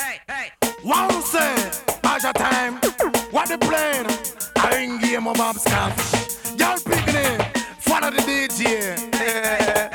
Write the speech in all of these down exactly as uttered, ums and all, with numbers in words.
One say, Baja time, what the plan? I ring game of hopscotch. Y'all picking it, follow the D J.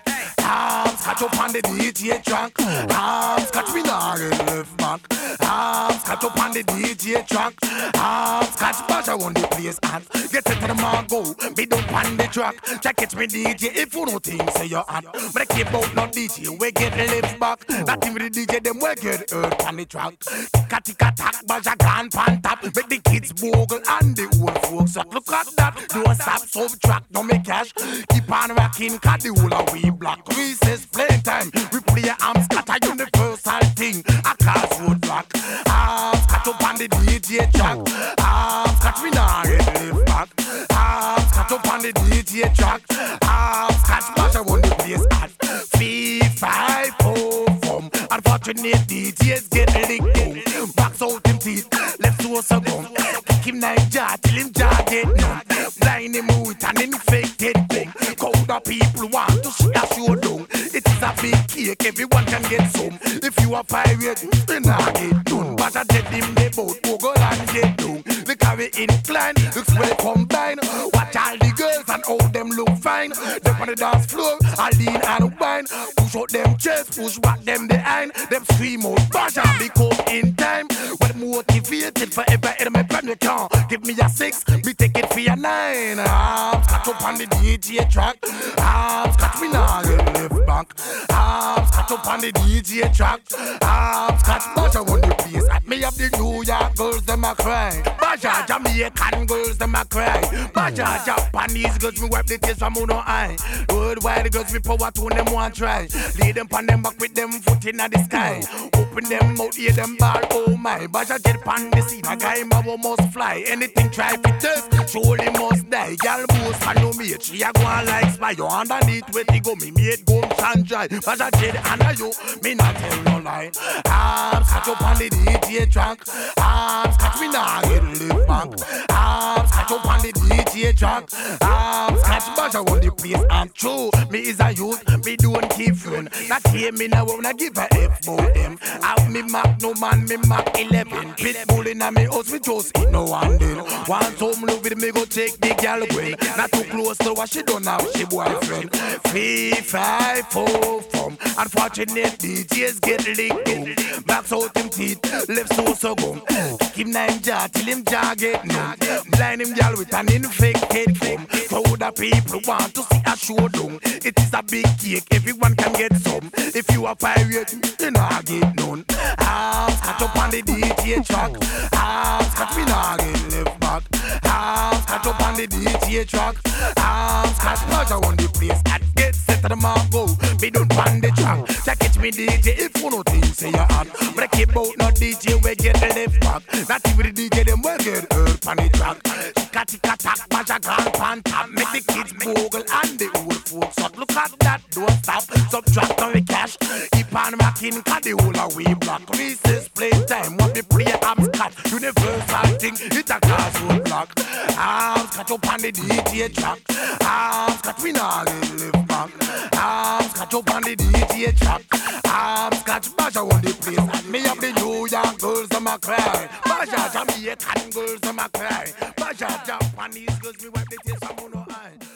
Arms catch up on the D J track. Arms catch me now in left back. Arms catch up on the D J track. Arms catch Baja on the place and get it to the mark go. Me don't pan the track. Check it me D J if you don't think say you're hot. But I keep out not D J, we get left back. Not even the D J them we get hurt on the track. Ticka ticka tack, Baja gone pan top. Make the kids bogle and the old folks up. Look at that, don't stop subtract, no make cash. Keep on rocking, cause the whole of we black. Recess playtime, we play arms scatter universal thing. A cast road block. Arms cut up on the D J track. Arms cut me now get left back. Arms cut up on the D J track. Arms catch Baja on the place at three, five, four, four. Unfortunate D Js get licked down. Backs out him teeth, left to us a gun. Kick him nine jar till him jar get numb. Blind him with an infected gun. Crowd of people want to see a showdown. It is a big cake, everyone can get some. If you are pirate, then I get done. But I tell him the boat, go go and get down. The carry incline, looks well combined. Watch all the girls and all them look fine. They on the dance floor, I lean and whine. Push out them chests, push back them behind. Them scream out, Baja become in time. Well motivated forever in my plan, you can't give me a six, me take it for a nine. Arms catch up on the D J track. Arms catch me now, get left back. Arms catch up on the D J track. Arms catch Baja on the place. At me up the New York girls, them a cry. Baja Jamaican girls, them a cry. Baja Japanese girls, me wipe the tears from on eye. Worldwide girls, me power to them want try. Lay them on them back with them foot in the sky. Open them out, hear them ball, oh my. Baja get pan the scene, a guy ma must fly. Anything try to test, surely must die. Girl boast and no mate, she a go on like spy. You underneath where they go, me mate go and dry. Baja get under you, me not tell no lie. Arms catch up on the D J track. Arms catch me now get lift back. Arms catch up on the D J track. Arms catch Baja on the place and true. Me is a youth, me don't keep fun. Not hear me now when I give a F about them. Have me Mac, no man, me Mac eleven. Pitbull in a me house, me just eat no one then. Want some love with me, go take the girl Gwen. Not too close to what she don't have, she boyfriend. Three, five, four, four. Unfortunate D Js get licked down. Backs out him teeth, left so so gum. Kick him nine jar till him jar get numb. Blind him girl with an infected gum. Crowd of people want to see a showdown. It is a big cake, everyone can get some. If you are pirate, you know get none. Arms catch up on the D J track. Arms catch me now get left back. Arms catch up on the D J track. Arms catch Baja on the place and get set to the mark go. Me don't pan the track. Check it me D J if you no think say you're hot. But I keep out no D J we get the left back. Not even the D J them we get hurt on the track. Ticka ticka tack, Baja gone pan top. Make the kids bogle and the old folks up. Look at that, don't stop. Subtract on the cash. Keep on rocking, cause the whole of we black. Recess playtime, what we play arms cut. Universal thing, it a class road block. Arms catch up on the D J track. Arms catch me now live back. Arms catch up on the D J track. Arms catch Baja on the place. And me up the New York girls, them a cry. Baja Jamaican girls, them a cry. Baja Japanese girls, me wipe the tears from on no eye.